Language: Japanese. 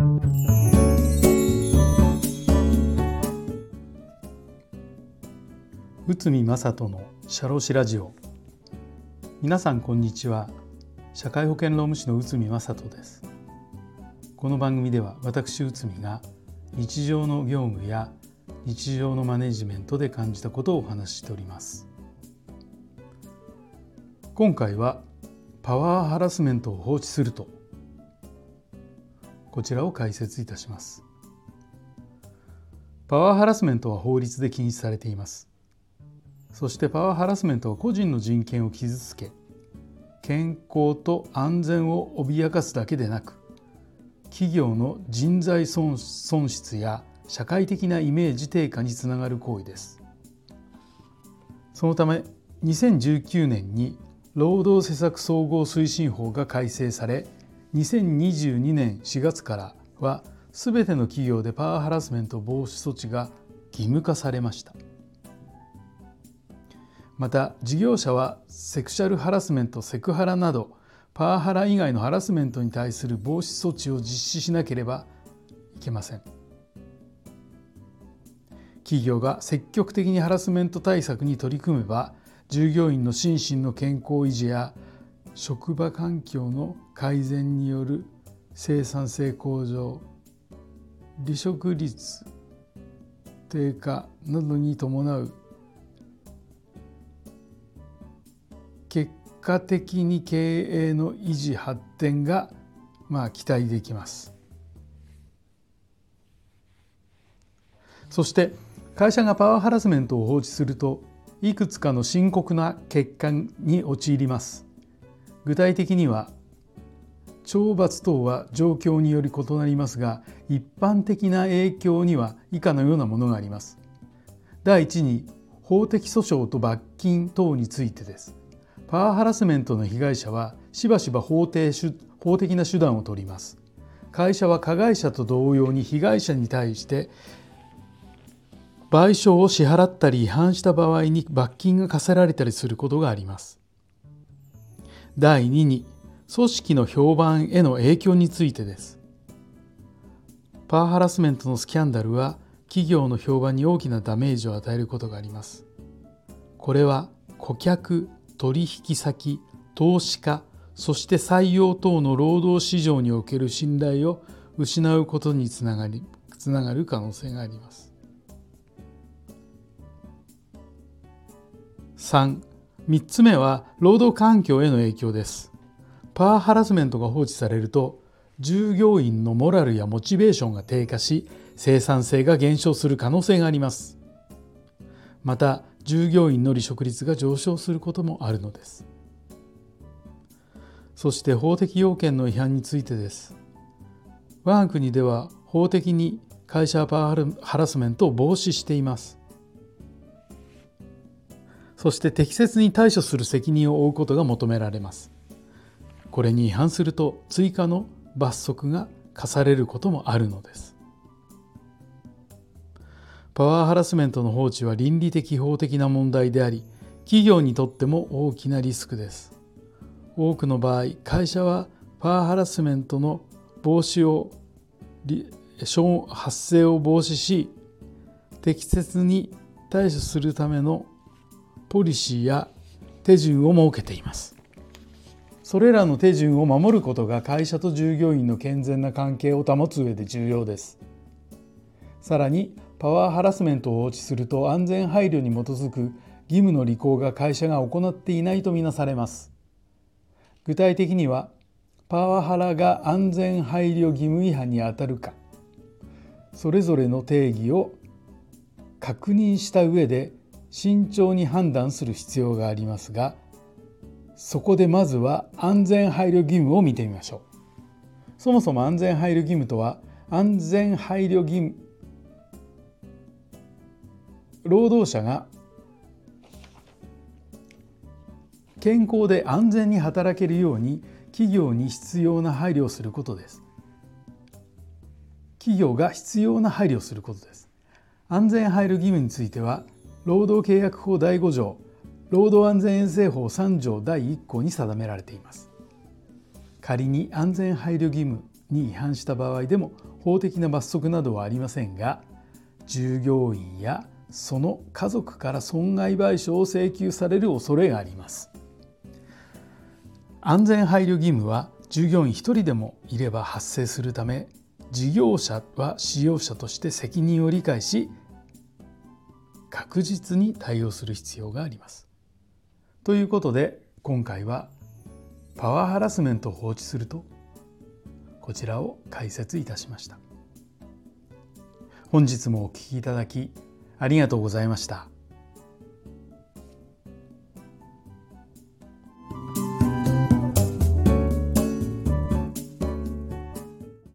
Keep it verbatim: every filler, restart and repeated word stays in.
内海正人の社労士ラジオ。皆さんこんにちは。社会保険労務士の内海正人です。この番組では私内海が日常の業務や日常のマネジメントで感じたことをお話ししております。今回はパワーハラスメントを放置すると、こちらを解説いたします。パワーハラスメントは法律で禁止されています。そしてパワーハラスメントは個人の人権を傷つけ、健康と安全を脅かすだけでなく、企業の人材損失や社会的なイメージ低下につながる行為です。そのためにせんじゅうきゅうねんに労働施策総合推進法が改正され、にせんにじゅうにねんしがつからはすべての企業でパワーハラスメント防止措置が義務化されました。また事業者はセクシャルハラスメント、セクハラなどパワハラ以外のハラスメントに対する防止措置を実施しなければいけません。企業が積極的にハラスメント対策に取り組めば、従業員の心身の健康維持や職場環境の改善による生産性向上、離職率低下などに伴う結果的に経営の維持発展がまあ期待できます。そして会社がパワーハラスメントを放置すると、いくつかの深刻な結果に陥ります。具体的には懲罰等は状況により異なりますが、一般的な影響には以下のようなものがあります。第一に、法的訴訟と罰金等についてです。パワーハラスメントの被害者はしばしば法定法的な手段を取ります。会社は加害者と同様に被害者に対して賠償を支払ったり、違反した場合に罰金が課せられたりすることがあります。第二に、組織の評判への影響についてです。パワーハラスメントのスキャンダルは企業の評判に大きなダメージを与えることがあります。これは顧客、取引先、投資家、そして採用等の労働市場における信頼を失うことにつながり、つながる可能性があります。さん、みっつめは労働環境への影響です。パワーハラスメントが放置されると、従業員のモラルやモチベーションが低下し、生産性が減少する可能性があります。また、従業員の離職率が上昇することもあるのです。そして法的要件の違反についてです。我が国では法的に会社はパワーハラスメントを防止しています。そして適切に対処する責任を負うことが求められます。これに違反すると追加の罰則が課されることもあるのです。パワーハラスメントの放置は倫理的法的な問題であり、企業にとっても大きなリスクです。多くの場合、会社はパワーハラスメントの防止を発生を防止し、適切に対処するためのポリシーや手順を設けています。それらの手順を守ることが会社と従業員の健全な関係を保つ上で重要です。さらに、パワーハラスメントを放置すると安全配慮に基づく義務の履行が会社が行っていないとみなされます。具体的には、パワハラが安全配慮義務違反にあたるか、それぞれの定義を確認した上で慎重に判断する必要がありますが、そこでまずは安全配慮義務を見てみましょう。そもそも安全配慮義務とは、安全配慮義務労働者が健康で安全に働けるように企業に必要な配慮をすることです。企業が必要な配慮をすることです。安全配慮義務については、労働契約法だいご条、労働安全衛生法さん条だいいっ項に定められています。仮に安全配慮義務に違反した場合でも法的な罰則などはありませんが、従業員やその家族から損害賠償を請求される恐れがあります。安全配慮義務は従業員一人でもいれば発生するため、事業者は使用者として責任を理解し、確実に対応する必要があります。ということで、今回はパワーハラスメントを放置すると、こちらを解説いたしました。本日もお聞きいただきありがとうございました。